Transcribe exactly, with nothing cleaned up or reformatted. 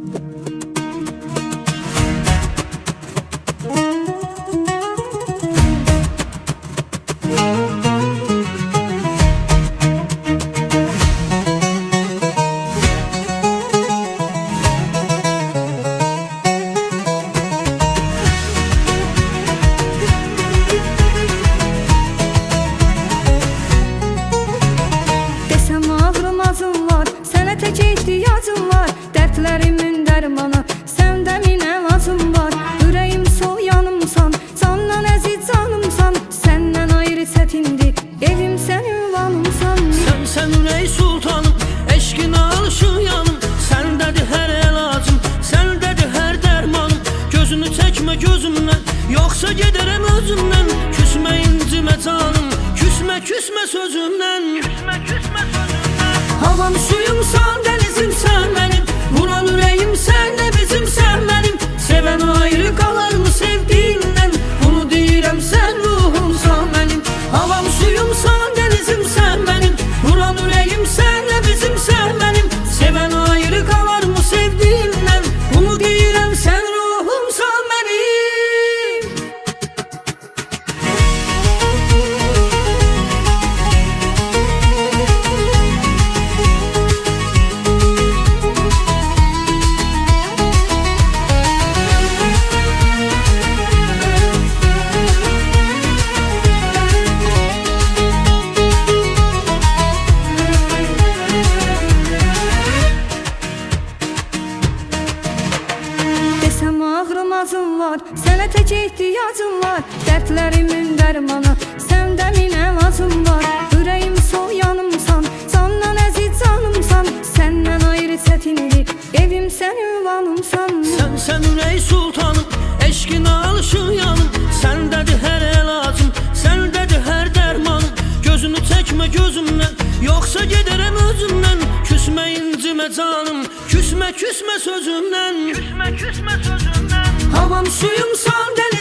İhtiyacım var, dertlerimin dermanı senden yine lazım var. Yüreğim sol yanımsan, sandan əziz canımsan. Senden ayrı çətindir, evim senin vanımsan. Sen sen ürey sultanım, eşkine alışın yanım. Sendədir her elacım, sendədir her dermanım. Gözünü çekme gözümden, yoksa giderim özümden. Küsme incime canım, küsme küsme sözümden. Küsme küsme sözümden. Havam suyumsan, denizim sen benim. Vuran yüreğim sen de bizim sen benim. Seven ayrı kalır mı sevdiğinden? Bunu deyirəm sen ruhumsan benim. Havam suyumsan, denizim sen benim. Vuran yüreğim sen de bizim sen benim. Seven ayrı kalır mı sevdiğinden? Bunu deyirəm sen ruhumsan benim. Desem ağrımazım var, sənə tək ihtiyacım var. Dertlerimin dermanı senden yine lazım var. Yüreğim sol yanımsan, sandan əziz canımsan. Senden ayrı çətindir, evim senin vanımsan. Sen sen ürey sultanım, eşkine alışın yanım. Sendədir her elacım, sendədir her dermanım. Gözünü çekme gözümden, yoksa giderim özümden. Küsme incime canım, küsme küsme sözümden. Küsme küsme sözümden. Havam suyumsan,